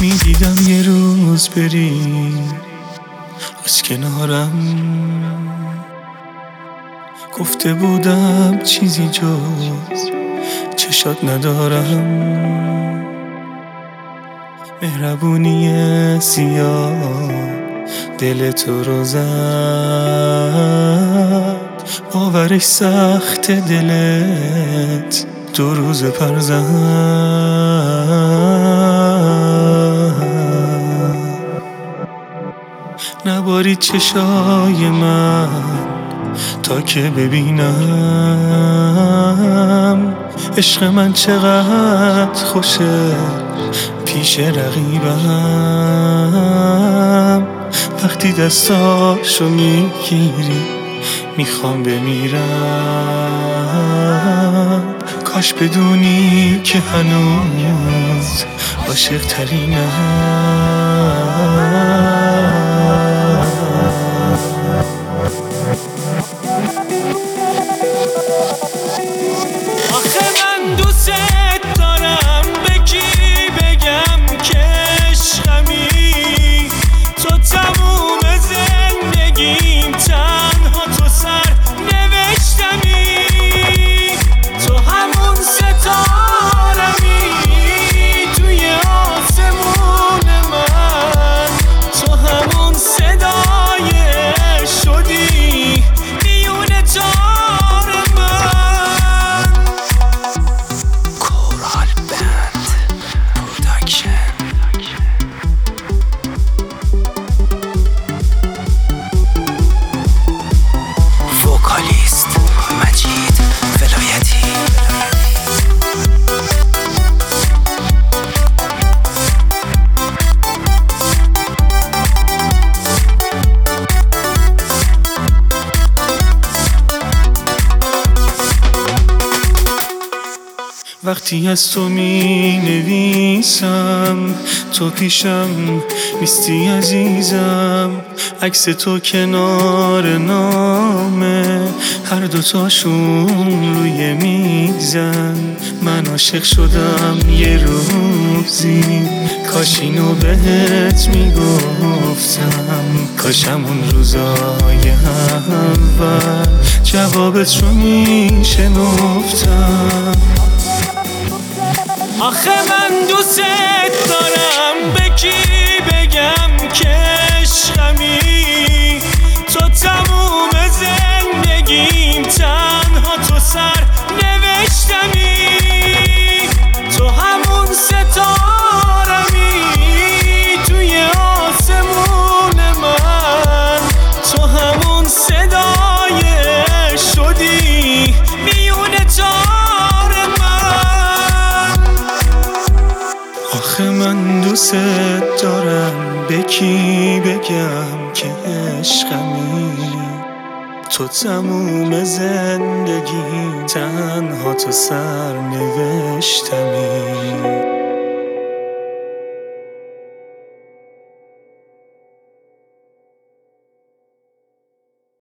میدیدم یه روز بری از کنارم، گفته بودم چیزی جز چشات ندارم. مهربونی زیاد دل تو رو زد، باورش سخت دلت 2 روز پر زد. نبارید چشای من تا که ببینم عشق من چقدر خوشه پیش رقیبم. وقتی دستاشو میگیری میخوام بمیرم. کاش بدونی که هنوز عاشق ترینم. آخه من دوست دارم، به کی بگم که عشقمی؟ تو تموم زندگیم، تنها تو سر نوشتمی. تو همون ستارمی توی آسمون من، تو همون صدای شدی میون تار من. کورال بند پروداکشن. وکالیست مجید ولایتی. وقتی از تو می نویسم تو پیشم نیستی عزیزم. عکس تو کنار نامه هر دوتاشون روی میزن. من عاشق شدم یه روزی، کاش اینو بهت میگفتم. کاش همون روزای اول جوابت رو میشنفتم. آخه من دوست دارم، به کی بگم که عشقمی؟ تو تموم زندگیم، تنها تو سر نوشتمی. تو همون ستارمی توی آسمون من، تو همون صدای شدی میون تار من. آخه من دوست دارم، به کی بگم که عشقمی؟ تو تموم زندگی تنها تو سر نوشتمی.